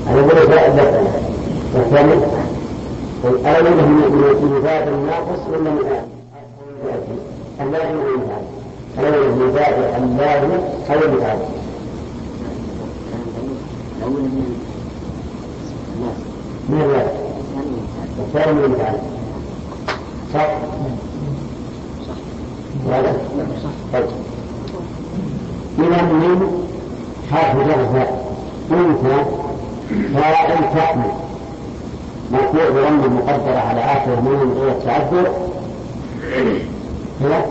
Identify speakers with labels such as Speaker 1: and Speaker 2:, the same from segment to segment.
Speaker 1: أنا أقول لك والثاني الأول من ذات الناقص ولا من اللازم والمثال الأول من ذات اللازم أو المثال من اللازم والثاني من المثال صح؟ ولا؟ طيب إذا من حرف جر أنثى فاعل تحمل مرفوع بضم مقدرة على آخر من غير التعذر هي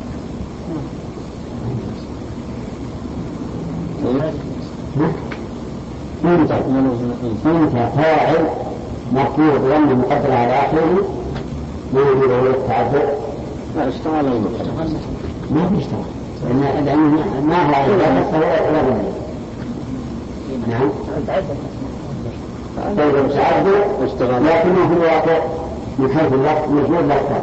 Speaker 1: أنثى فاعل مرفوع بضم مقدرة على آخر من غير التعذر
Speaker 2: لا اشتغل
Speaker 1: ما في اشتغل لأنه ما هو على ذلك ولا غيره. نعم تعذر لكنه هو واقع من حيث اللفظ مجهول لفظ.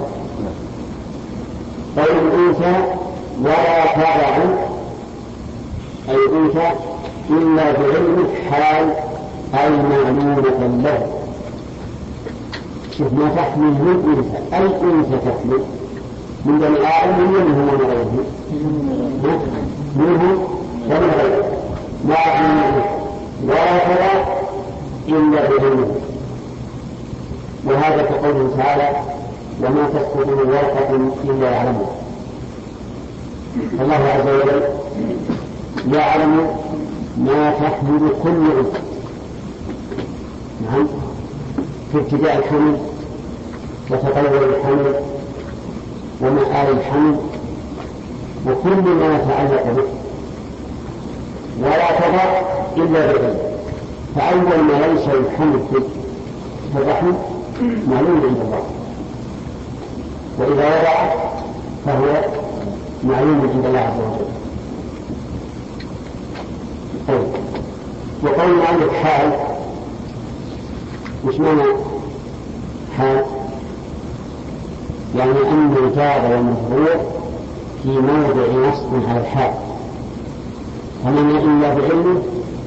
Speaker 1: طيب الأنثى ولا تضع أي أنثى إلا بعلم حال أي معلومة له. شوف ما تحمل من أنثى أي أنثى تحمل من بني آدم منه ومن غيره منه ومن غيره ما أحمل ولا تضع إلا بعلمه. وهذا كقوله تعالى وما تسقط من ورقة إلا يعلمه. الله عز وجل يعلم ما تحمل كل أنثى. نعم في ابتداء الحمل وتطور الحمل ومآل الحمل وكل ما يتعلق به ولا تضع إلا بعلمه. فأول ما ينشأ الحمل في الرحم معلوم عند الله وإذا وضع فهو معلوم عند الله عز وجل. طيب وقولنا عندك حال وش معنى حال؟ يعني أن الجار والمفعول في موضع نصب على الحال فمن إلا بعلمه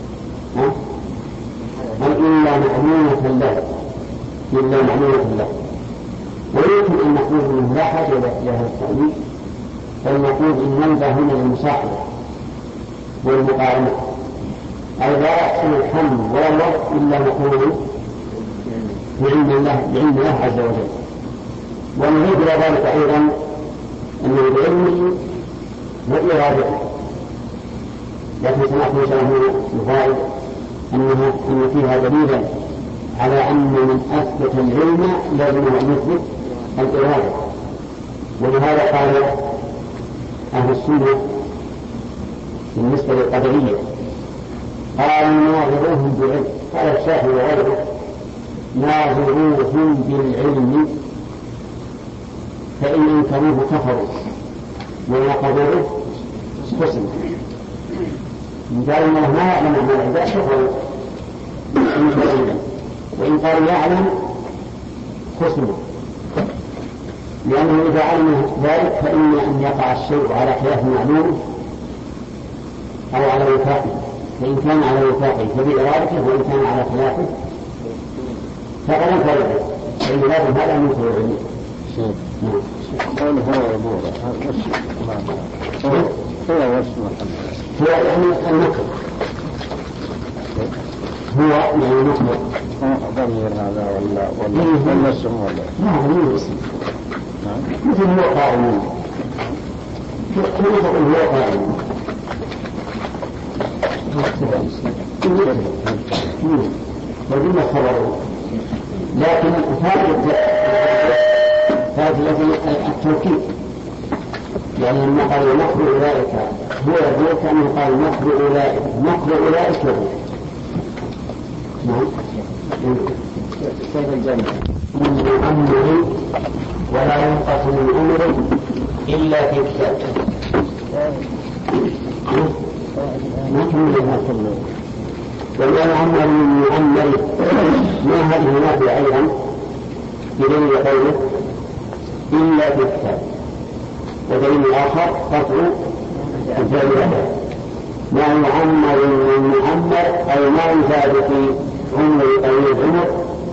Speaker 1: إلا معلومة له إلا معلومة له. ويمكن أن نقول أنه لا حاجة إلى هذا التأويل فلنقول إن ننبه هنا للمصاحبة والمقارنة أي لا يحصل الحمل ولا الوضع إلا مقول بعلم الله عز وجل. ونريد إلى ذلك أيضا أنه بعلمه وإرادته. لكن سنأخذ شرحه الفائد أن فيها دليلا على أن من أثبت العلم لازم أن يثبت الإرادة. ولهذا قال أهل السنة بالنسبة للقدرية قالوا ناظروهم بالعلم. قال الشافعي وغيره ناظروهم بالعلم فإن انكروه كفروا ونقضوه قسموا. قال الله ما يعلم أن العباد كفروا وإن قالوا يعلم خصمه لأنه إذا علم ذلك فإن أن يقع الشيء على خلاف معلوم أو على وفاقه. فإن كان على وفاقه فبإرادته وإن كان على خلافه فقد انكر فإن لازم هذا من ينكر العلم. هو يعني النكر هو يعني نكر
Speaker 2: ضمير هذا ولا اسم ولا
Speaker 1: لا اسم مثل هو قائم كيف تقول هو قائم وبما خبره. لكن هذه التوكيد يعني لما قالوا نقر أولئك هو يقول كأنه قال نقر أولئك نعم سيد الجنة من أمره ولا ينقص من أمره إلا في كتاب ما كمل ما كمل. ولا عمر من يعمر ما هذه النافع أيضا بدليل قوله إلا في كتاب. ودليل آخر قطع الفعل ما يعمر من معمر أي ما يزاد في عمر طويل العمر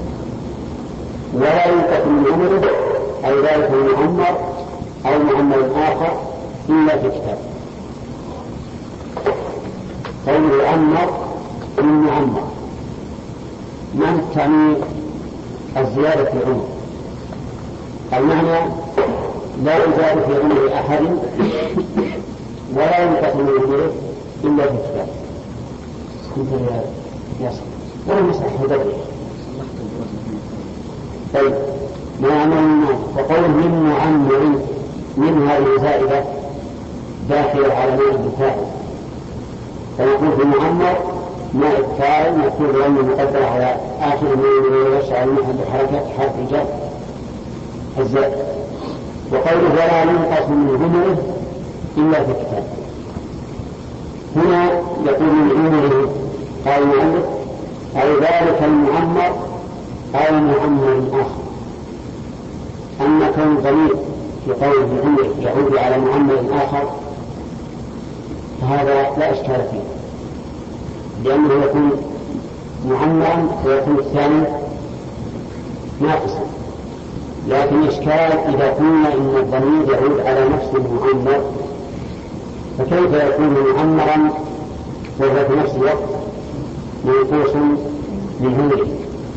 Speaker 1: ولا ينقص من عمره أو ذلك المعمر أو معمر آخر إلا في كتاب. قوله يعمر من معمر معنى التعمير الزيادة في العمر، المعنى لا يزاد في عمر أحد ولا ينقص من عمره إلا في كتاب. كنت يصل ولا مسح بدري. طيب ما يعمل وقول من معمر من هذه زائدة داخلة على ماء الفاعل، فيقول في معمر ماء الفاعل مكتوب لأنه مقدر على آخر من يشعر محل حركة حرف الجر الزائد. وقوله ولا ينقص من عمره إلا في الكتاب، هنا يقول من عمره قال المؤلف أو ذلك المعمر أو معمر آخر. أما كون ضمير في قوله عمره يعود على معمر آخر فهذا لا إشكال فيه، لأنه يكون معمرا ويكون الثاني ناقصا. لكن إشكال إذا قلنا إن الضمير يعود على نفس المعمر فكيف يكون معمرا وهو في نفس الوقت منقوص من عمره؟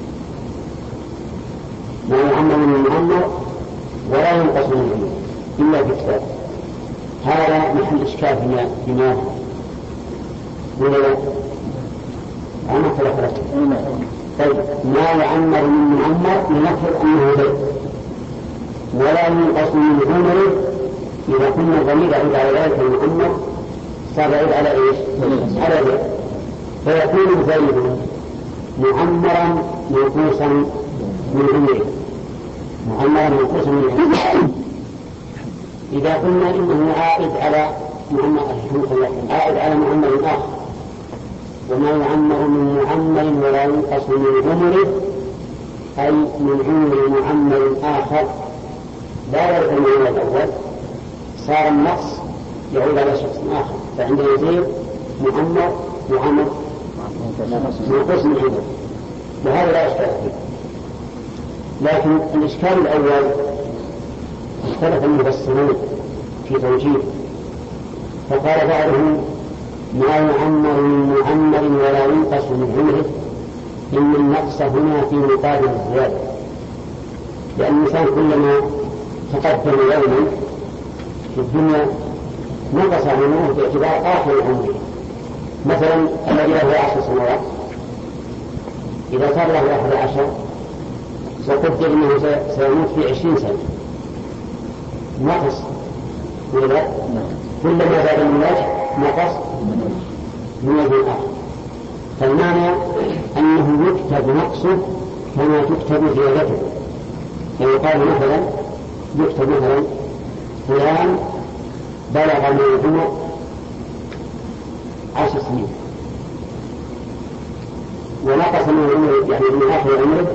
Speaker 1: ما يعمر من المعمر ولا ينقص من عمره إلا بكتاب. هذا محل إشكال فيما ولا لا؟ أنا خلق. طيب ما يعمر من معمر لنفرض أنه زيد ولا ينقص من عمره، إذا كنا الضمير يعود على ذلك المعمر صار يعود على إيش؟ على زيد، فيكون زيد معمرا منقوصا من عمره، معمرا منقوصا من عمره. إذا قلنا إنه عائد على عائد على معمر آخر، وما يعمر من معمر ولا ينقص من عمره أي من عمر معمر آخر لا يرد المعنى الأول، صار النقص يعود على شخص آخر، فعندنا يزيد معمر وعمر منقص من عمره، وهذا لا إشكال فيه. لكن الإشكال الأول اختلف المفسرون في توجيه، فقال بعضهم ما يعمر من معمر ولا ينقص من عمره إن النقص هنا في مقابل الزيادة، لأن الإنسان كلما تقدم يوما في الدنيا نقص عمره باعتبار آخر عمره. مثلا الذي له 10 سنوات إذا صار له 11 وقدر أنه سيموت في 20 سنة نقص، وإذا كلما زاد الملاج نقص من الآخر. فالمعنى أنه يكتب نقصه كما تكتب زيادته. فيقال مثلا يكتب مثلا فلان بلغ من العمر 10 سنين ونقص من العمر يعني من آخر عمره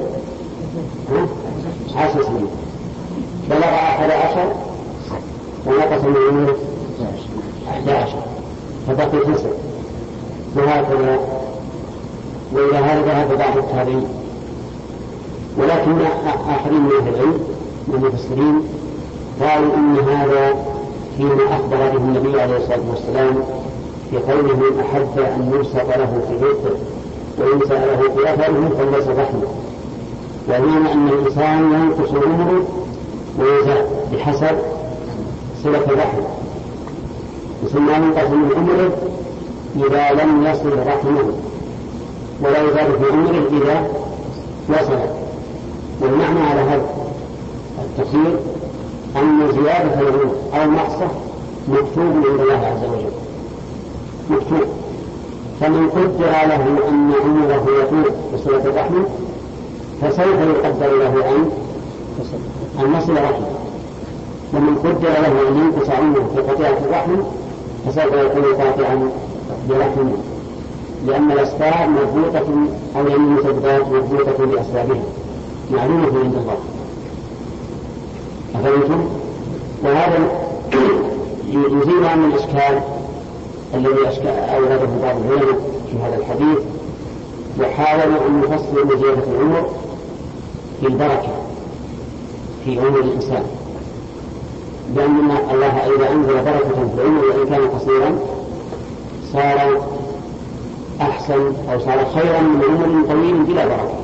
Speaker 1: 10 سنين، بلغ 11 ونقص من عمره 11 فبقي 9، وهكذا. وإلى هذا ذهب بعض التابعين، ولكن آخرين من أهل العلم من المفسرين قالوا إن هذا فيما أخبر به النبي عليه الصلاة والسلام في قوله من أحب أن يلصق له في بيته وإن سأله في أثره فليس رحمه، ومعنى أن الإنسان ينقص عمره ويزاد بحسب صلة الرحم، ثم ينقص من عمره إذا لم يصل رحمه ولا يزال في عمره إذا وصل. والمعنى على هذا التفسير أن زيادة العمر أو نقصه مكتوب عند الله عز وجل، مكتوب. فمن قدر له أن عمره يطول بصلة الرحم فسوف يقدر له أن يصل رحمه، ومن قدر له أن ينقص عمره في قطيعة الرحم فسوف يكون قاطعا برحمه، لأن الأسباب مربوطة أو يعني المسببات مربوطة بأسبابها معلومة عند الله. أفهمتم؟ وهذا يزيل عن الإشكال الذي أورده بعض العلماء في هذا الحديث، وحاولوا أن يفسروا زيادة العمر بالبركة في عمر الإنسان، لأن الله إذا أنزل بركة في العمر وإن كان قصيرا صار أحسن أو صار خيرا من عمر طويل بلا بركة.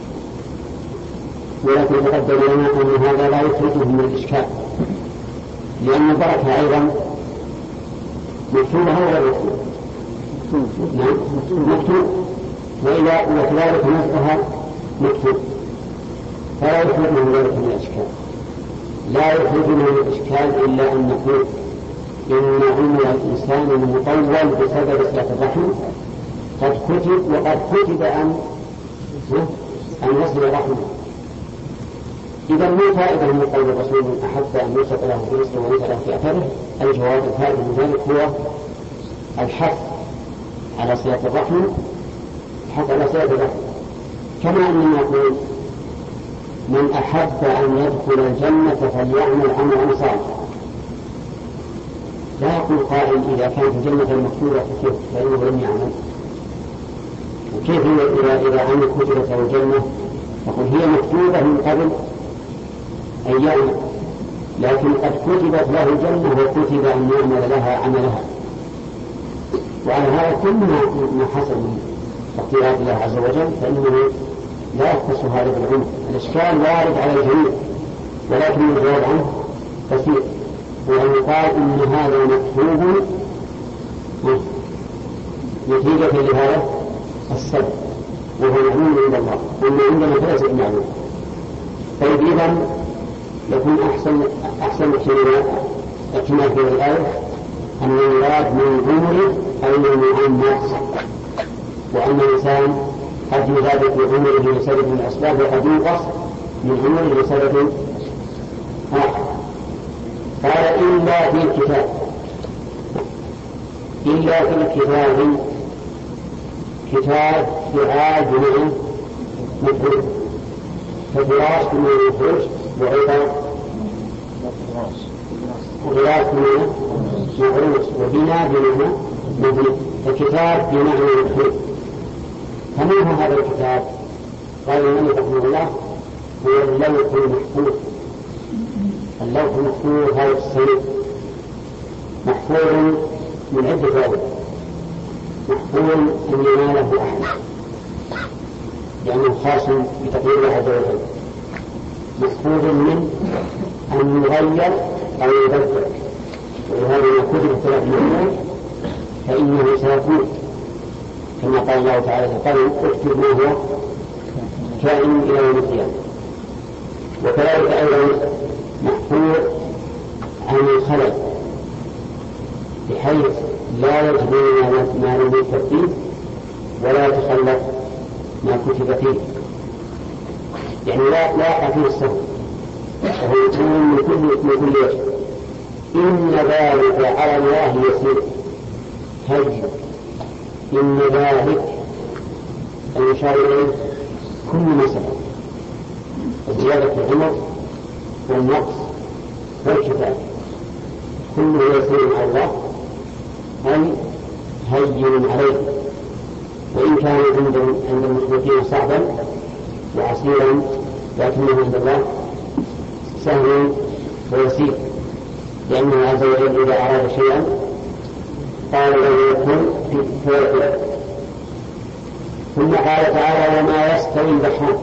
Speaker 1: ولكن تقدم لنا أن هذا لا يخرجه من الإشكال، لأن البركة أيضا مكتوبة ولا مكتوبة؟ نعم مكتوب، وكذلك نزلها مكتوب، فلا يخرج من ذلك من الإشكال. لا يخرج من الإشكال إلا أن نقول إن عمر الإنسان المطول بسبب صلة الرحم قد كتب، وقد كتب أن يصل رحمه. إذا ما فائدة من قول الرسول من أحب أن يوسط له في رزقه وليس له في أثره؟ الجواب الفائدة من ذلك هو الحث على صلة الرحم، الحث على صلة الرحم. كما أننا نقول من أحب أن يدخل الجنة فليعمل عملا صالحا، لا يقول قائل إذا كانت الجنة المكتوبة فكيف فإنه لم يعمل، وكيف إذا عمل كتبت له الجنة؟ يقول هي مكتوبة من قبل أن يعمل، لكن قد كتبت له الجنة وكتب أن يعمل لها عملها. وعلى هذا كل ما حصل من اختيار الله عز وجل فإنه لا يختص هذا بالعمر. الإشكال وارد على الجميع، ولكن الجواب عنه بسيط، وأن يقال إن هذا مكتوب نتيجة لهذا السبب وهو معلوم عند الله، وأن عندنا فليس معلوم. طيب إذن يكون أحسن احتمال في الآية أن يراد من عمره أي من عمر، وأن الإنسان قد يزاد في عمره لسبب من الأسباب وقد ينقص من عمره لسبب آخر. قال إلا في الكتاب، إلا في الكتاب، كتاب فعال بمعنى مفعول، ففراش بمعنى مفعول، وغلاس بمعنى مغروس، وبناء بمعنى مبني، فكتاب بمعنى مفعول. فما هو هذا الكتاب؟ قال الإمام رحمه الله هو اللوح المحفوظ. اللوح المحفوظ هذا السيد محفوظ من عدة وجه، محفوظ أن يناله أحد لأنه خاص بتقدير الله عز وجل، محفوظ من أن يغير أو يبدل، ولهذا ما كتب 3 مرات فإنه سيكون كما قال الله تعالى قال اكتب ما هو كائن إلى يوم القيامة. وكذلك أيضا محفوظ عن الخلل بحيث لا يجري ما لم يكتب فيه ولا يتخلف ما كتب فيه، يعني لا يقع فيه السهو، وهو يكون من كل وجه. إن ذلك على الله يسير، هجر إن ذلك المشار إليه كل مسألة، زيادة العمر والنقص والكتاب كله يسير على الله، أي هين عليه، وإن كان عند المخلوقين صعبا وعسيرا لكنه عند الله سهل ويسير، لأنه عز وجل إذا أراد شيئا قال له يكون فيكون. ثم قال تعالى وما يستوي البحران،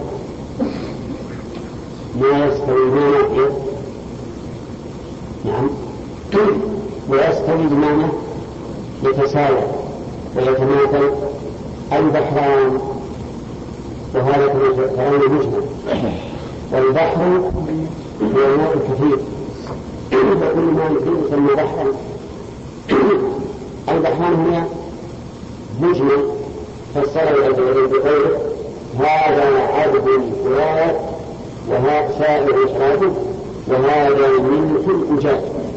Speaker 1: ما يستوي بمعنى نعم ويستوي بمعنى يتساوى ويتماثل البحران، وهذا كلام مجمل. والبحر هو الماء الكثير، وكل ما يفيد يسمى بحرا. البحران هنا مجمل فسره عز وجل بقوله هذا عذب فرات وهذا سائر شرابه وهذا ملح أجاج.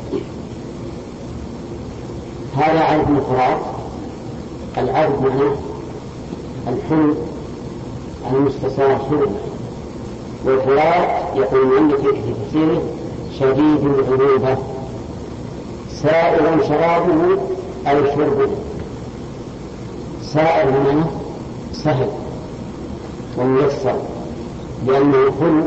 Speaker 1: هذا عذب فرات، العذب معناه الحلم المستساغ حلم، والفرات يقول عندك في تفسيره شديد العذوبة، سائر شرابه أو شربه. سائر معناه سهل وميسر، لأنه حلو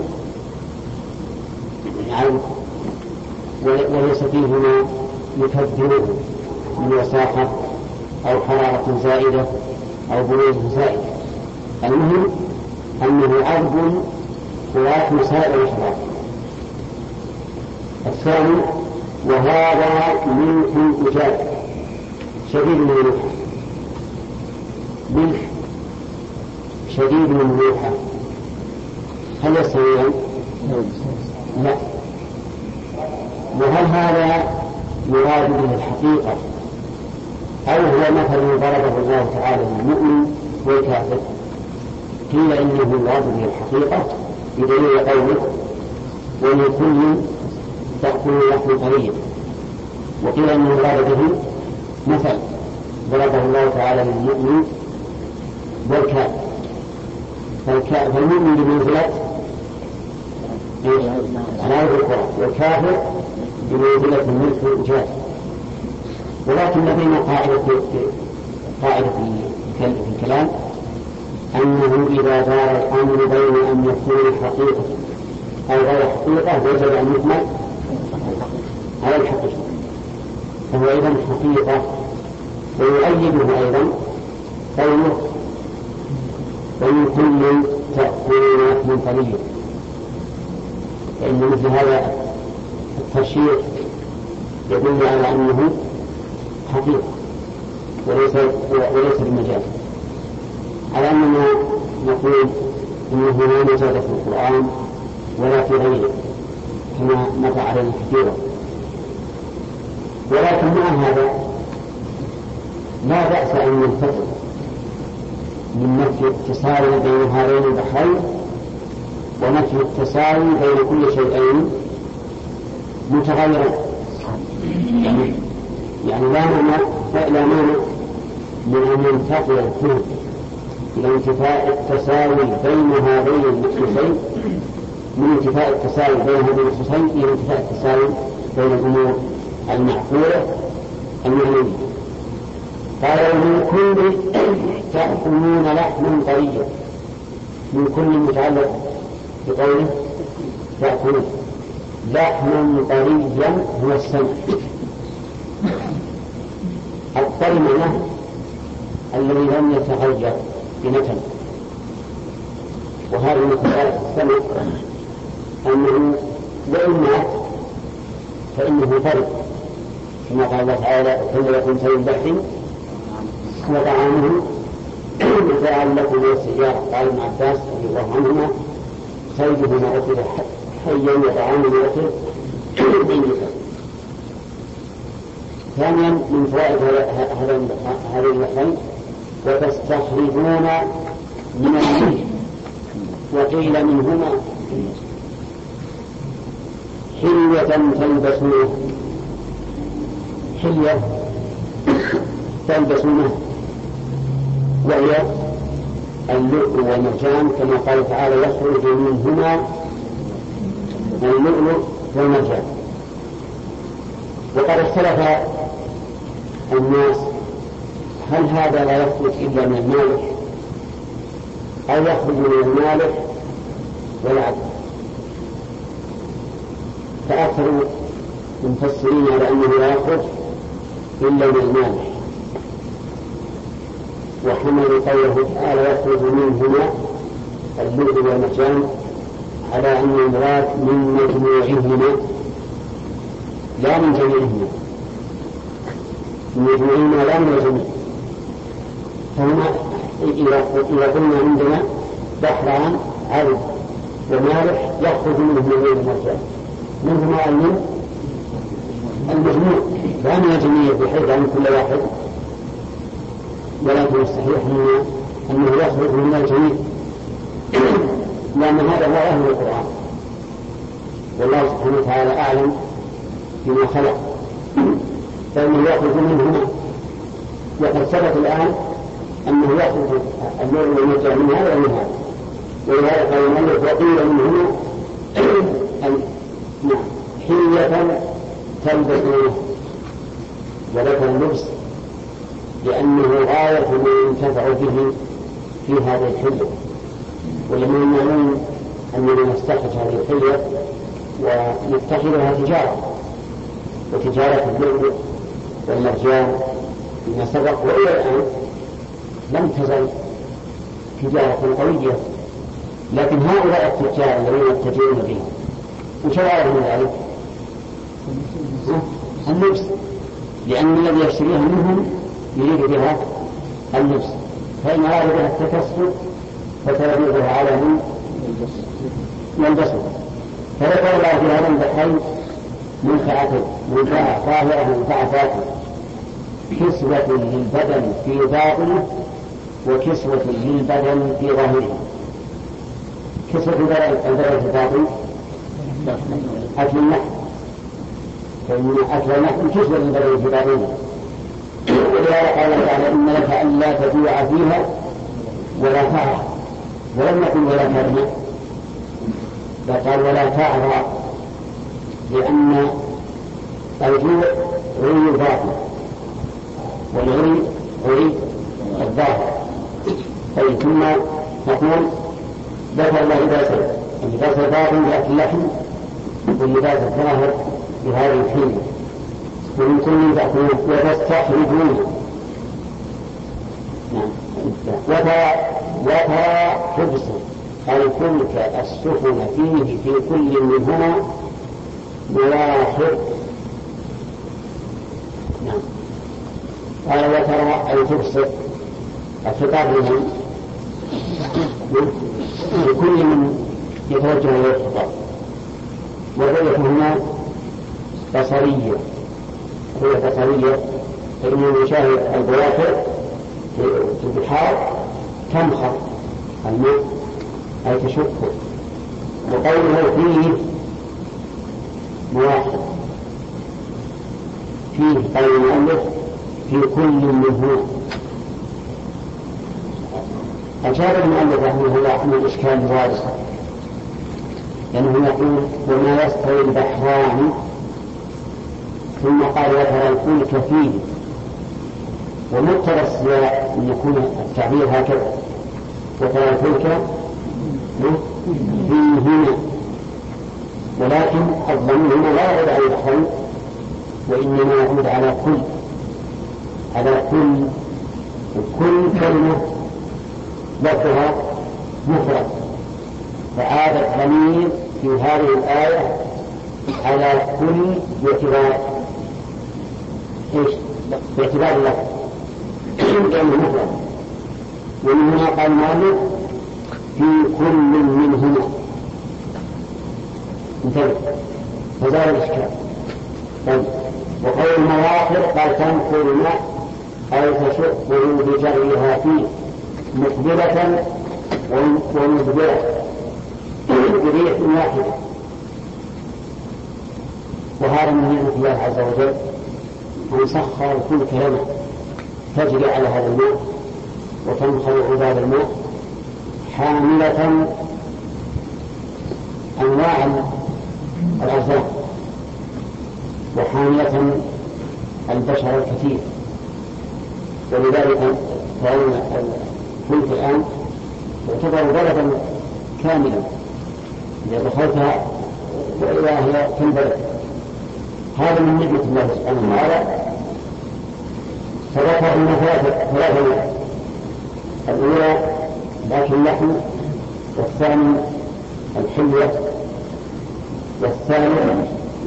Speaker 1: يعني وليس فيه ما يكبره من وساخة أو حرارة زائدة أو برود زائد. المهم أنه عذب خلاف سائر الأشرار. الثاني وهذا ملح أجاج شديد من الملح، ملح شديد من الملح، هل يستويان؟ لا. وهل هذا يراد به الحقيقة أو هو مثل ضربه الله تعالى للمؤمن والكافر؟ قيل إنه يراد به الحقيقة بدليل قوله ولكل تأكل لحم طريق، وقيل إنه يراد به مثل ضربه الله تعالى للمؤمن والكافر. فالمؤمن بمنزلة عناية القرآن، والكافر بمنزلة الملك والإجاز. ولكن لدينا قاعدة في الكلام أنه إذا دار الأمر بين أن يكون حقيقة أو غير حقيقة وجب أن يكمل على الحقيقة، فهو أيضا حقيقة. ويؤيده أيضا قوله ومن كل تأكلون لحم طريق، فإن مثل هذا الترشيح يدل على أنه حقيقة وليس بمجاز، على أننا نقول إنه لا مجاز في القرآن ولا في غيره كما مر علينا كثيرا. ولكن مع هذا لا بأس أن ننتقل من نفي اتصال بين هذين البحرين ونفي اتصال بين كل شيئين متغيرين، يعني لا مانع من أن ينتقل الفهم إلى انتفاء التساوي بين هذين النصوصين، من انتفاء التساوي بين هذين النصوصين إلى انتفاء التساوي بين الأمور المعقولة المعنوية. قال ومن كل تأكلون لحما طريا، من كل متعلق بقوله تأكلون لحما طريا هو السمع. الطري معناه الذي لم يتغير بنتن، وهذا من خصائص السمع أنه وإن مات فإنه طري، كما قال الله تعالى كل لكم سيد البحر وطعامه متاعا لكم والسيارة. قال ابن عباس رضي الله عنهما صيده ما أكل حيا وطعامه ما أكل ميتا. ثانيا من فوائد هذين البحرين وتستخرجون من الملح وقيل منهما حلية تلبسونه، حلية تلبسونه وهي اللؤلؤ والمرجان، كما قال تعالى يخرج منهما اللؤلؤ والمرجان. وقد اختلف الناس هل هذا لا يخرج إلا من المالح أو يخرج من المالح والعدل، فأكثر المفسرين على أنه لا يخرج إلا من المالح، وحمل قوله تعالى يخرج منهما اللؤلؤ والمرجان على أن المراد من مجموعهما لا من جميعهما، من مجموعهما لا من الجميع. فهنا إذا قلنا عندنا بحران عذب ومالح يخرج منه اللؤلؤ والمرجان منهما المجموع لا من الجميع بحيث عن كل واحد، ولكن الصحيح أنه يخرج من الجميع، لأن هذا هو أهل القرآن، والله سبحانه وتعالى أعلم بما خلق، فإنه يخرج منهما. وقد ثبت الآن أنه يخرج اللؤلؤ والمرجان من هذا ومن هذا، ولهذا قال المؤلف وقيل منهما حلية تلبسونه، وذكر اللبس لأنه غاية ما ينتفع به في هذه الحلة، ولمن المعلوم أننا نستخرج هذه الحلية ونتخذها تجارة، وتجارة اللؤلؤ والمرجان فيما سبق وإلى الآن لم تزل تجارة قوية. لكن هؤلاء التجار الذين يتجرون بها وشرائع من ذلك اللبس، لأن الذي يشتريها منهم يريد بها اللبس، فإن أراد بها التكسب فتبيعها على من يلبسه. فذكر الله في هذا البحرين منفعة ظاهرة منفعة ذاتية، كسوة للبدن في باطنه وكسوة للبدن في ظاهره. كسوة البدن في الباطن أكل اللحم، فإن أكل اللحم كسوة للبدن في باطنه. ولهذا قال الله تعالى إن لك ألا تجوع فيها ولا تعرى، ولم يكن ولا ترمى، فقال ولا تعرى، لأن الجوع عري الباطن والعري عري الظاهر. طيب ثم نقول ذكر الله اللباس الباطن بأكل اللحم واللباس الظاهر بهذه الحين، ومن كل تأكلون وتستخرجون. وترى حبسا الفلك السفن فيه في كل منهما مواخر. نعم. قال وترى الحبس الخطاب لمن؟ لكل من يتوجه إلى الخطاب، والرؤية هنا بصرية، رؤية بصرية، فإنه يشاهد البواخر في البحار تنخر الماء أي تشقه. وقوله فيه مواخر، فيه قول المؤلف في كل منهما. أجاب المؤلف رحمه الله عن الإشكال الواضح، لأنه يقول وما يستوي البحران، ثم قال وترى الفلك فيه، ومقتضى السياق أن يكون التعبير هكذا وترى الفلك فيهما، ولكن الضمير هنا لا يعود على البحرين وإنما يعود على كل، على كل كلمة لفظها مفرد، فعاد الضمير في هذه الآية على كل باعتبار اللفظ لأنه مفرد. ومن هنا قال المؤلف في كل منهما، انتبه فزال الإشكال. طيب وقول المواخر قال تنقل الماء أي تشقه بجريها فيه مقبلة ومدبرة بريح واحدة. وهذا من نعمة الله عز وجل أن سخر الفلك لنا تجري على هذا الماء وتنخل عباد الماء حاملة أنواع الأرزاق وحاملة البشر الكثير. ولذلك فإن الفلك الآن تعتبر بلدا كاملا إذا دخلتها وإذا هي كالبلد. هذا من نعمة الله سبحانه وتعالى. فذكر لنا ثلاثة نعم: الأولى باكل اللحم، والثاني الحلية، والثالث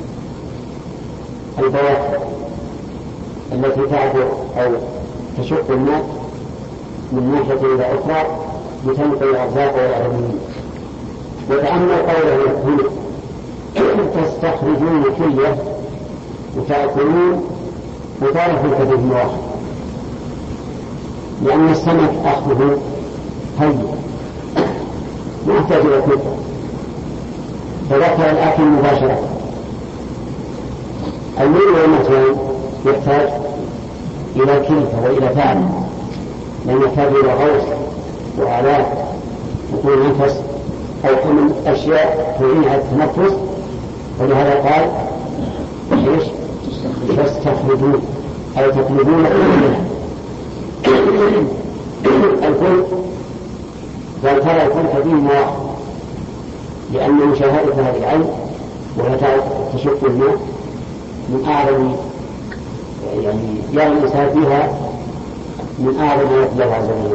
Speaker 1: البواخر التي تعبر أو تشق الماء من ناحية إلى أخرى لتنقل الأرزاق والأرضين. وتأمل قوله هنا تستخرجون حلية وتأكلون وتعرفوا كثير واحد، لأن السمك أخذه هين ما يحتاج إلى كلفة، فذكر الأكل مباشرة. اللؤلؤ والمرجان يحتاج إلى كلفة وإلى تعب، لأن يحتاج إلى غوص وآلات وطول نفس أو حمل أشياء تعين على التنفس. ولهذا قال إيش؟ تستخرجون أي تطلبون منها. الفلك بل ترى الفلك فيه مواقع، لأن مشاهدتها بالعين وهي تشق الماء من أعظم يرى الإنسان فيها من أعظم ما يطلع عز وجل.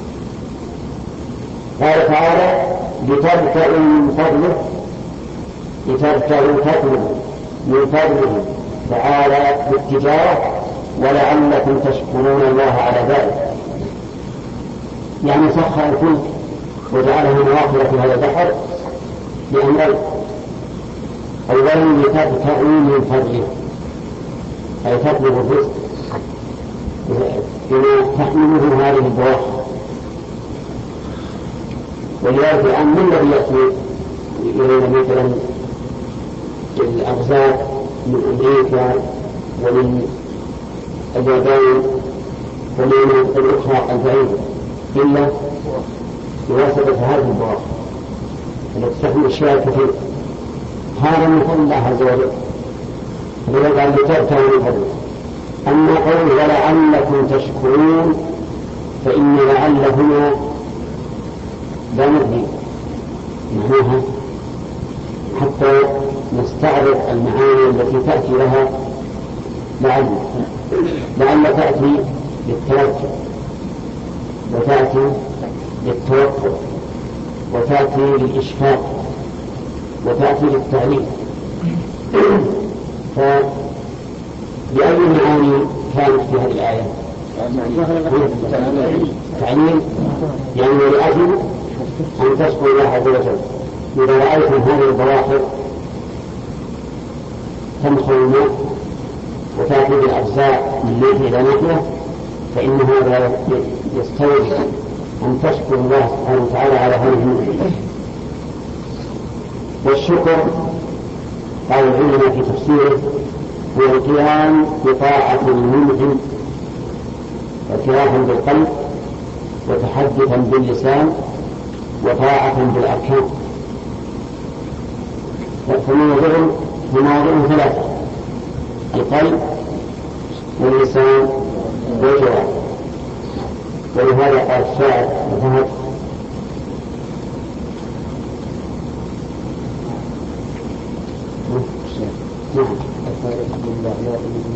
Speaker 1: قال تعالى لتبتغوا من فضله، لتبتغوا تطلبوا من فضله تعالى بالتجارة ولعلكم تشكرون الله على ذلك. يعني سخر الفلك وجعله مواقع في هذا البحر لأمرين: أولا لتبتغوا من فضله أي تطلبوا الرزق بما تحمله هذه البواخر. ولذلك الآن من الذي يأتي إلينا مثلا الأغذاء من أمريكا ومن اليابان ومن الأخرى البعيدة إلا بواسطة هذه البواخر التي تحمل أشياء كثيرة؟ هذا من فضل الله عز وجل. فلذلك قال لتبتغوا من فضله. أما قول ولعلكم تشكرون فإن لعل هنا لا ندري معناها حتى نستعرض المعاني التي تأتي لها. لعل تأتي للترجع، وتأتي للتوقف، وتأتي للإشفاق، وتأتي للتعليم. فبأي معاني كانت في هذه الآية؟ تعليم، يعني لأجل أن تشكر الله عز وجل. إذا رأيتم هذه البواخر تمخر الماء وتأتي بالأجزاء من ناحية إلى ناحية فإن هذا يستوجب أن تشكر الله سبحانه وتعالى على هذه النعمة. والشكر قال العلماء في تفسيره هو القيام بطاعة المنعم اعترافا بالقلب وتحدثا باللسان وطاعة بالأركان. فمواضعه ثلاثة: القلب واللسان والجوارح. ولهذا قال الشاعر فهد: نعم الفارق بالله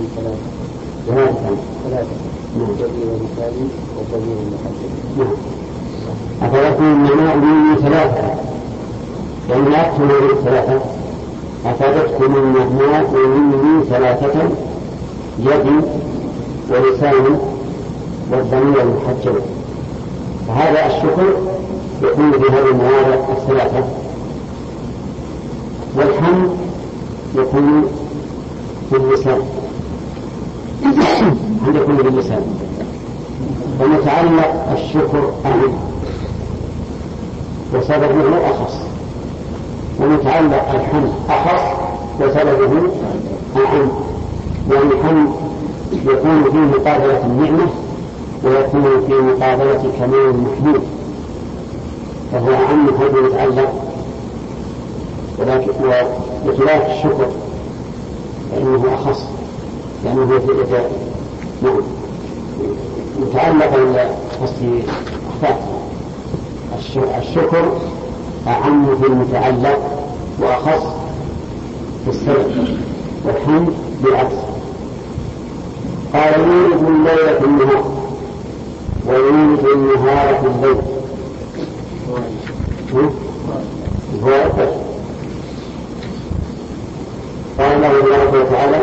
Speaker 1: ثلاثة جليل ومثالي وضمير المحدد. نعم أفادتكم النعماء مني ثلاثة، يعني لا أكثر من ثلاثة. أفادتكم النعماء مني ثلاثة: يدي ولساني والضمير المحجب. فهذا الشكر يكون في هذه المواضع الثلاثة. والحمد يكون في اللسان، الحمد يكون في اللسان. ومتعلق الشكر أعم وسببه أخص، ومتعلق الحمد أخص وسببه أعم. يعني الحمد يكون في مقابلة النعمة ويكون في مقابلة كمال المحمود، فهو أعم حيث يتعلق. ولكن بخلاف الشكر فإنه أخص لأنه نعم متعلق قصدي أخطأت. الشكر أعم في المتعلق وأخص في السبب، والحمد بالعكس. قال يولد الليل في النهار ويولد النهار في الليل. هو أكبر. قال الله تبارك وتعالى: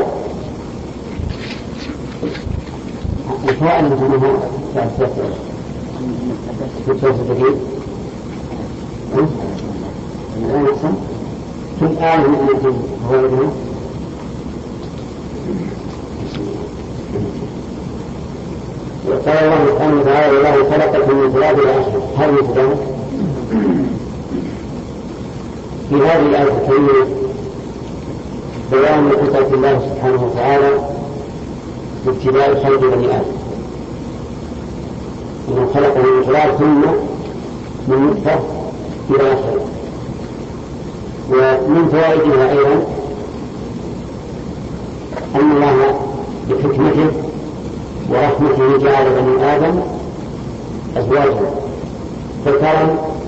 Speaker 1: الفاعل في النهار في التوسط الآن أحسن في الآن من هو ابنه. وقال الله سبحانه وتعالى: والله خلقكم من تراب إلى آخره. هل يتبعه في هذه الآية الكريمة بيان قدرة الله سبحانه وتعالى في ابتداء خلق بني آدم، إنه خلق من تراب ثم من نطفة إلى آخره. ومن فوائدها أيضا أن الله بحكمته ورحمته جعل بني آدم أزواجا ذكرا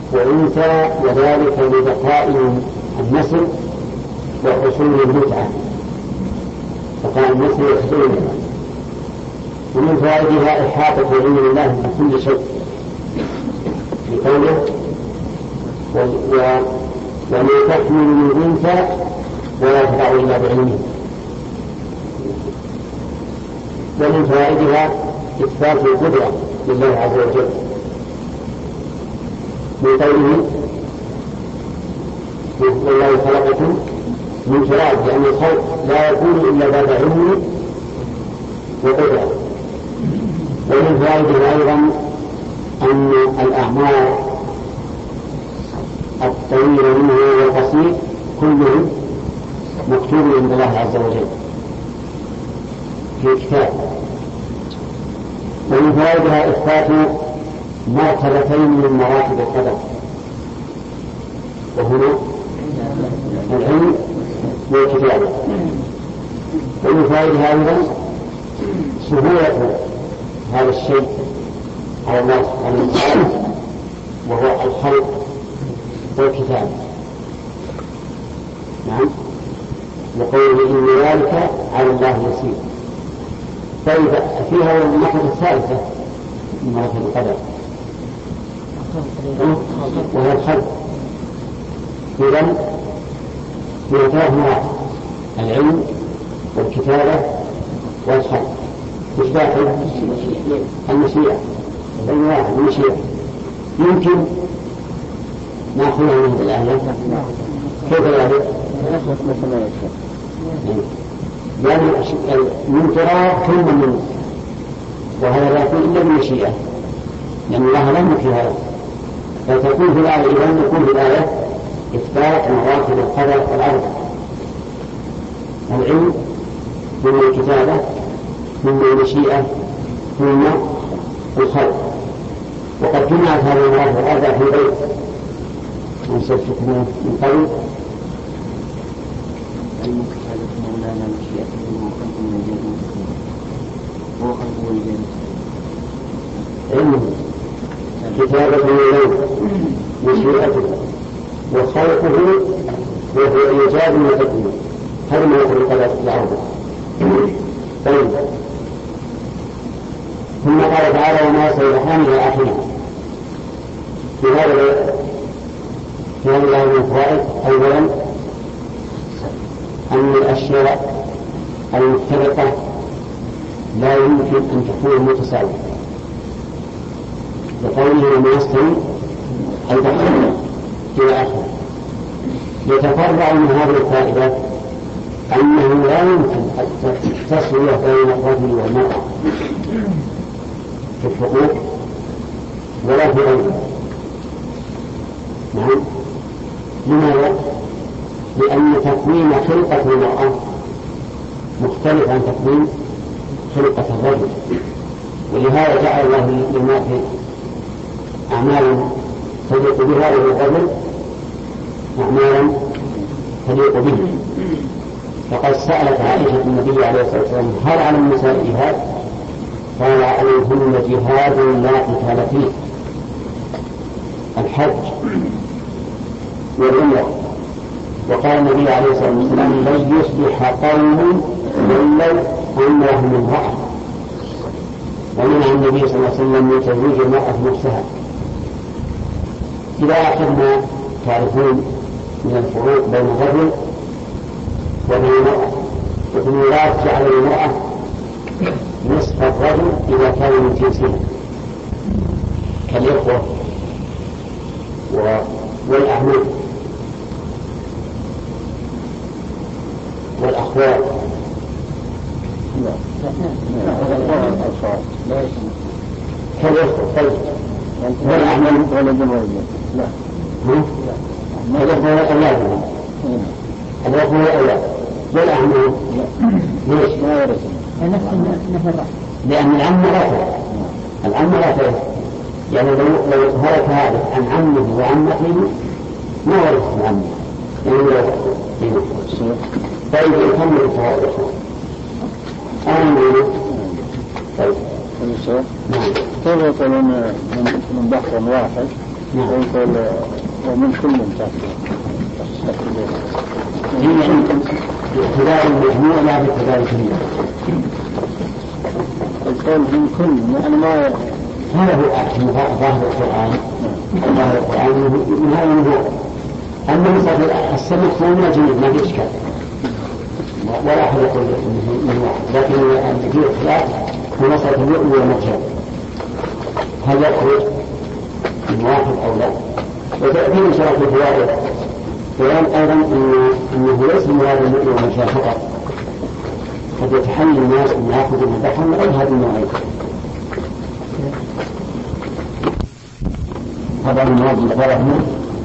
Speaker 1: وأنثى، وذلك لبقاء النسل وحصول المتعة، بقاء النسل وحصول المتعة. ومن فوائدها إحاطة علم الله بكل شيء في قوله وما تحمل من أنثى ولا تضع إلا بعلمه. ومن فوائدها إثبات القدرة لله عز وجل من قوله والله خلقكم من تراب، لأن الخلق لا يكون إلا بعد علم وقدرة. ومن فوائدها أيضا أن الأعمار الطويل منه والقصير كله مكتوب عند الله عز وجل في كتاب. ومن فوائدها إثبات مرتبتين من مراتب القدر، وهما العلم والكتابة. ومن فوائدها أيضا سهولة هذا الشيء على الله سبحانه وتعالى، وهو الخلق والكتاب. نعم، وقوله إن ذلك على الله يسير. طيب فيها المرحلة الثالثة من مراتب القدر وهي الخلق. إذن هي ثلاث مراتب: العلم والكتابة والخلق. مش داخل المشيئة، المشيئة يمكن نأخذها من الآية. كيف ذلك؟ يعني من تراب ثم من، وهذا لا يكون إلا بالمشيئة، لأن الله لم يكن هذا. فتكون في الآية إذن يكون في الآية إثبات مراتب القدر الأربع: العلم ثم الكتابة ثم المشيئة ثم الخلق. وقد جمعت هذه المراتب الأربع في بيت أنشدتكم من قبل:
Speaker 3: المكتابة مولانا مشيئته وخلقه من هو خلقه الجنة.
Speaker 1: علم كتابة مولانا مشيئته وخلقه وهو إيجاد وتكوين. هذا ما يقول القدر الأربع. طيب، ثم قال تعالى: وما سيحان إلى آخره. في هذا الآية من الفوائد: أولا أن الأشياء المختلفة لا يمكن أن تكون متساوية، لقوله وما يستوي البحرين إلى آخره. يتفرع من هذه الفائدة أنه لا يمكن التسوية بين الرجل والمرأة في الحقوق ولا في غيرها. نعم، لماذا؟ لأن تكوين خلقة المرأة مختلف عن تكوين خلقة الرجل، ولهذا جعل الله للمرأة أعمالا تليق بها وللرجل أعمالا تليق به. فقد سألت عائشة النبي عليه الصلاة والسلام: هل على النساء جهاد؟ قال: عليهن جهاد لا قتال فيه، الحج والعمرة. وقال النبي عليه الصلاة والسلام: لن يصبح قوم ولوا أمرهم امرأة. ومنع النبي صلى الله عليه وسلم من تزويج المرأة نفسها. إلى آخر ما تعرفون من الفروق بين الرجل وبين المرأة. وفي الميراث جعل المرأة نصف الرجل إذا كان من جنسها كالإخوة والأعمام والأخوات. كالإخوة والأعمام لا الإخوة والأولاد، الإخوة والأولاد والأعمام ليش؟ لأن العم رافع، العم رافع، يعني لو هلك هذا عن عمه وعمته ما ورث عمه، يعني لو طيب يكمل الفوائد.
Speaker 2: طيب كيف يقولون من بحر واحد ويقول ومن كل
Speaker 1: هي باعتبار المجموع لا باعتبار الكلمة.
Speaker 2: القول من كل يعني ما
Speaker 1: هذا هو ظاهر القرآن. ظاهر القرآن من هذا الموضوع. أما مصدر السمك هو من الجنود ما في إشكال ولا أحد يقول من واحد، لكن في اختلاف هو مصدر اللؤم والمرجان هل يخرج من واحد أو لا. وتأتي من شرح الفوائد بيان أيضا أنه ليس مراد اللؤم والمرجان فقط، قد يتحمل الناس أن يأخذوا من البحر من غير هذه النوعين. طبعا المراد بالفرق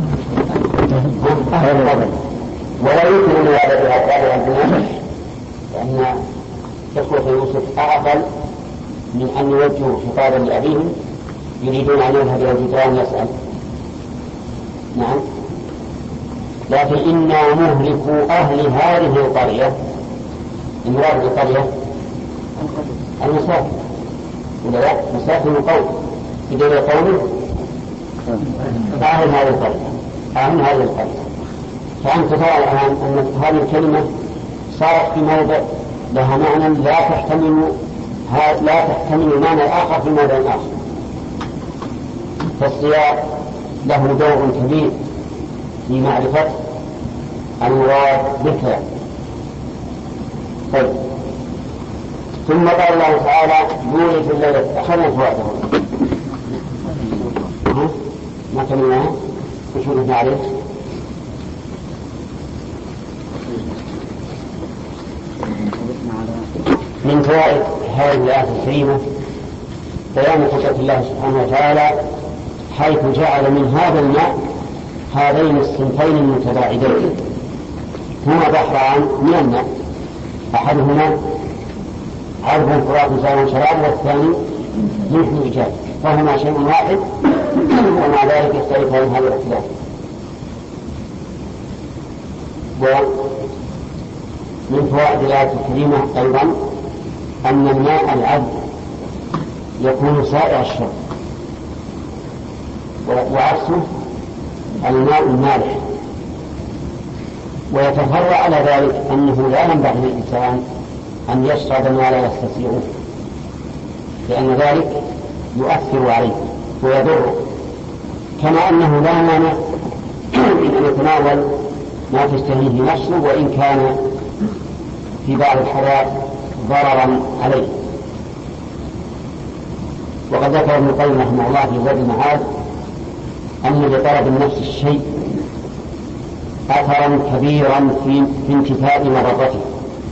Speaker 1: ولا يمكن أن يعرف الأقوال عن الناس، لأن إخوة يوسف أعقل من أن يوجهوا خطابا لأبيهم يريدون أن يذهب إلى الجدران يسأل. نعم. لكن إنا مهلكوا أهل هذه القرية، المراد بالقرية المساكن ولا لا؟ مساكن القوم بدون قوله أهل هذه القرية، أهل هذه القرية. فأنت ترى الآن أن هذه الكلمة صارت في موضع لها معنى لا تحتمل معنى آخر في موضع آخر، فالسياق له دور كبير في معرفة المراد بالكلام. طيب. ثم قال الله تعالى يولج الليل، أخذنا فوائده ما كملناها وش وقفنا عليه؟ من فوائد هذه الآية الكريمة بيان قدرة الله سبحانه وتعالى حيث جعل من هذا الماء هذين الصنفين المتباعدين هما بحران من الماء، أحدهما عذب فرات سائغ شراب والثاني ملح إيجاد، فهما شيء واحد ومع ذلك يختلفان هذا الاختلاف. ومن فوائد الآية الكريمة أيضا أن الماء العذب يكون سائغ الشرب، وعكسه الماء المالح. ويتفرع على ذلك أنه لا ينبغي للإنسان أن يشرب ما لا يستطيعه، لأن ذلك يؤثر عليه ويضره، كما أنه لا مانع من أن يتناول ما تشتهيه نفسه وإن كان في بعض الحالات ضررا عليه. وقد ذكر ابن القيم رحمه الله في زاد المعاد أن لطلب النفس الشيء أثرا كبيرا في انتفاء مضرته،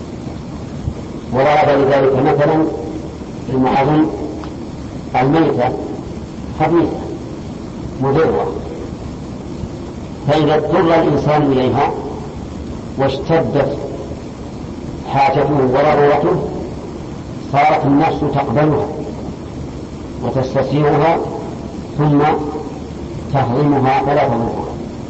Speaker 1: وضرب لذلك مثلا المعظم الميتة خبيثة مضرة، فإذا اضطر الإنسان إليها واشتدت حاجته وضرورته صارت النفس تقبلها وتستسيغها ثم تهضمها فلا تضرها،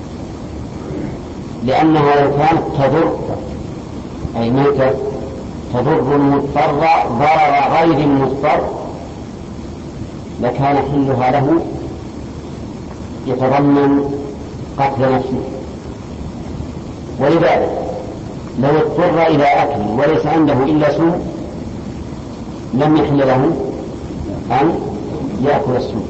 Speaker 1: لأنها لو كانت تضر أي ميتة تضر المضطر ضرر غير المضطر لكان حلها له يتضمن قتل نفسه. ولذلك لو اضطر إلى أكل وليس عنده إلا سم لم يحل له أن يأكل السم.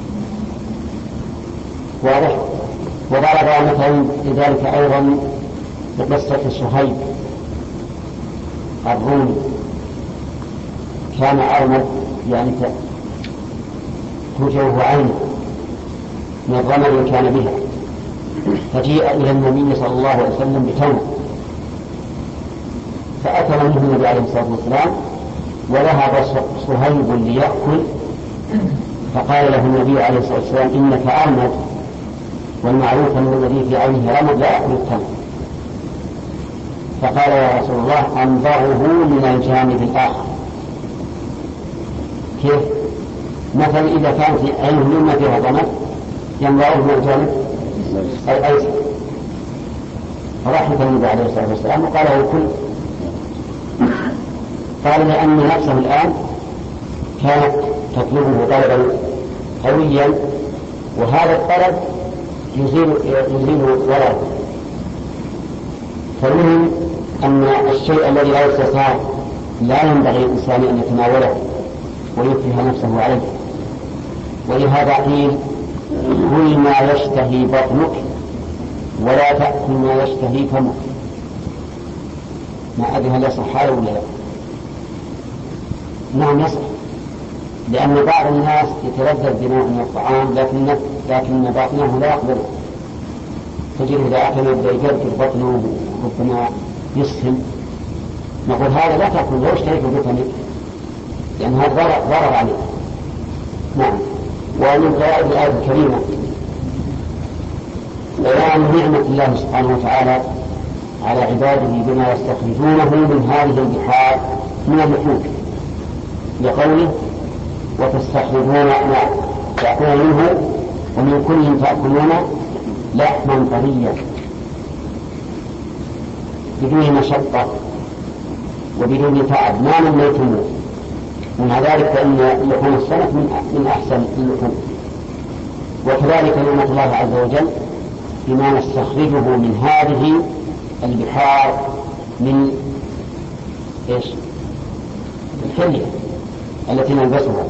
Speaker 1: واضح. وضرب مثلا لذلك أيضا بقصة صهيب الرومي، كان أرمد يعني توجهه عينه من الرمل كان بها، فجيء إلى النبي صلى الله عليه وسلم بتمر فأكل منه النبي عليه الصلاة والسلام، وذهب صهيب ليأكل فقال له النبي عليه الصلاة والسلام إنك أرمد، والمعروف أن الذي في عينه رمد لا يأكل التمر. فقال يا رسول الله أنظره من الجانب الآخر. كيف؟ مثلا إذا كان في عينه مما فيها رمد ينظره من الجانب الأيسر، فرحمة النبي عليه الصلاة والسلام وقال له كل. قال لأن نفسه الآن كانت تطلبه طلبا قويا وهذا الطلب يزيل ولد. فالمهم أن الشيء الذي لا يستطاع لا ينبغي الإنسان أن يتناوله ويكره نفسه عليه. ولهذا قيل كل ما يشتهي بطنك ولا تأكل ما يشتهي فمك. ما أدري هل يصح هذا ولا لا؟ نعم يصح، لأن بعض الناس يتلذذ بنوع من الطعام لكن باطنه لا يقبله، تجد إذا أكل يبدأ يجرجر بطنه ربما يسهم. نقول هذا لا تأكل لا يشتهي بطنك لأن هذا ضرر عليه. نعم. ومن فوائد الآية الكريمة بيان نعمة الله سبحانه وتعالى على عباده بما يستخرجونه من هذه البحار من اللحوم، لقوله وتستخرجون تأكلون منه ومن كل تأكلون لحما طريا بدون مشقة وبدون تعب ما نميتموه. ومع ذلك فإن لحوم السمك من أحسن اللحوم. وكذلك نعمة الله عز وجل بما نستخرجه من هذه البحار من إيش؟ الحلية التي نلبسها.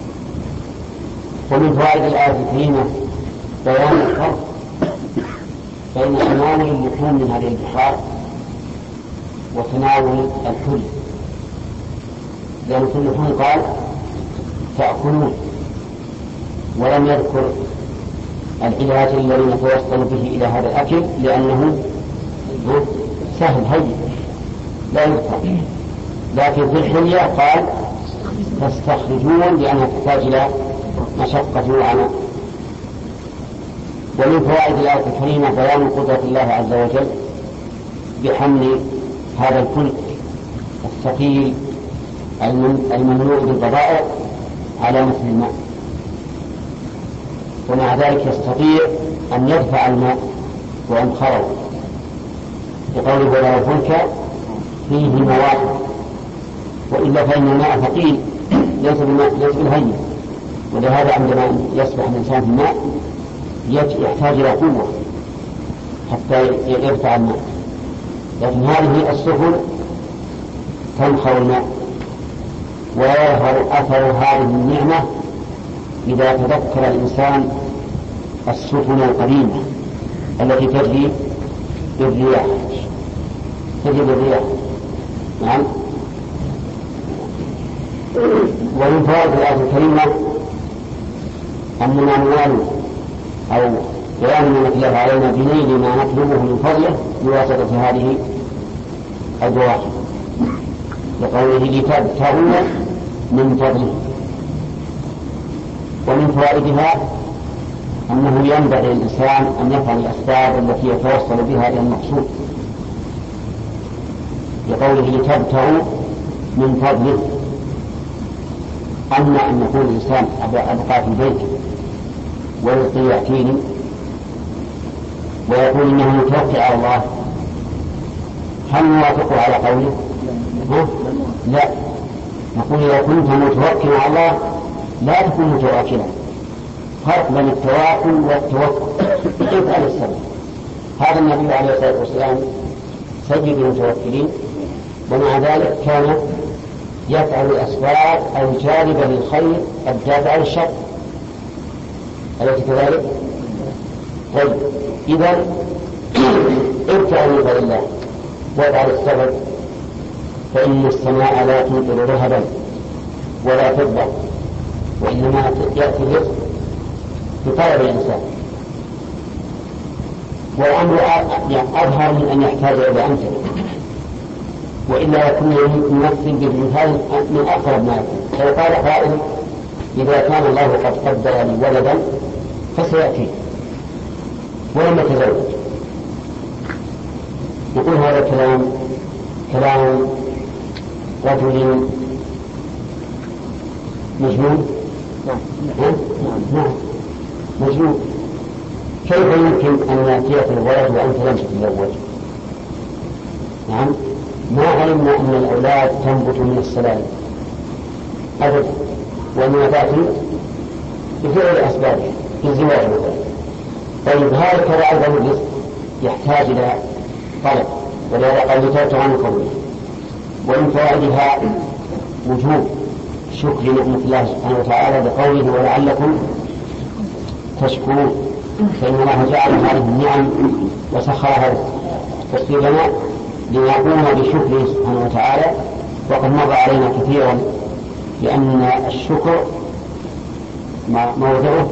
Speaker 1: ومن فوائد الآية الكريمة بيان الفرق بين تناول اللحوم من هذه البحار وتناول الحلي، لأن في اللحوم قال تأكلون ولم يذكر العلاج الذي نتوصل به إلى هذا الأكل لأنه سهل هين لا يذكر. لكن في الحلية قال تستخرجون لأنها تحتاج إلى مشقة وعناء. ومن فوائد الآية الكريمة بيان قدرة الله عز وجل بحمل هذا الفلك الثقيل المملوء بالبضائع على مثل الماء، ومع ذلك يستطيع أن يدفع الماء وأن خرج، بقوله ولا فلك فيه مواقف. وإلا فإن الماء ثقيل ليس بالهين، ولهذا عندما يسبح الإنسان في الماء يحتاج إلى قوة حتى يرفع الماء. لكن هذه السفن تنخر الماء، ويظهر أثر هذه النعمة إذا تذكر الإنسان السفن القديمة التي تجري بالرياح. نعم. ومن فوائد الآية الكريمة أننا ننال أو بيان نعمة الله علينا بنيل ما نطلبه من فضله بواسطة هذه الدواعي، لقوله لتبتغوا من فضله. ومن فوائدها أنه ينبغي للإنسان أن يفعل الأسباب التي يتوصل بها إلى المقصود، لقوله لتبتغوا من فضله. أما أن يقول الإنسان أبقى في البيت ورزقي يأتيني ويقول إنه متوكل على الله، هل نوافقه على قوله؟ لا، نقول إذا كنت متوكل على الله لا تكون متواكلا. فرق بين التواكل والتوكل. افعل السبب. هذا النبي عليه الصلاة والسلام سيد المتوكلين، ومع ذلك كان يفعل الأسباب الجالبة للخير الدافعة للشر، أليس كذلك؟ طيب إذا ابتعد من فضل الله وافعل السبب، فإن السماء لا تمطر ذهبا ولا فضة، وإنما يأتي الرزق بطلب الإنسان. والأمر أظهر من أن يحتاج إلى أمثلة، وإلا يكون يمثل بالمثال من أقرب ما يكون. لو قال قائل إذا كان الله قد قدر لي ولدا فسيأتي ولم يتزوج، يقول هذا كلام رجل مجنون. نعم مجنون. كيف يمكن أن يأتيك الولد وأنت لم تتزوج؟ نعم، ما علمنا أن الأولاد تنبت من السلالم أبدا، وأنها تأتي بفعل أسبابها. في الزواج مثلا. طيب هذا كذا أيضا الرزق يحتاج إلى طلب، ولهذا قال لتوتر عن قوله. ومن فوائدها وجوب شكر نعمة الله سبحانه وتعالى بقوله ولعلكم تشكرون، فإن الله جعل هذه النعم وسخرها تسبيبنا لنقوم بشكره سبحانه وتعالى. وقد مر علينا كثيرا لأن الشكر موضعه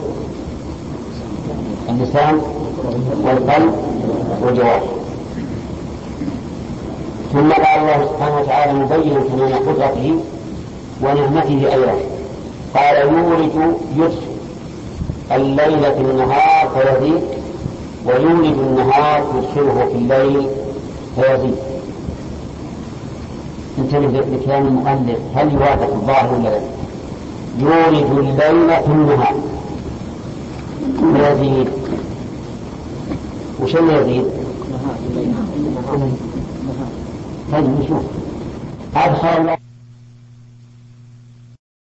Speaker 1: اللسان والقلب والجوارح. ثم قال الله سبحانه وتعالى مبينا تمام قدرته ونعمته أيضا، قال يدخل الليل في النهار فيزيد ويولد النهار يدخله في الليل فيزيد. انتبه لكلام المؤلف، هل يوافق الظاهر ولا لا؟ يولد الليل في النهار فيزيد، وش اللي يزيد؟ طيب نشوف. أدخل الله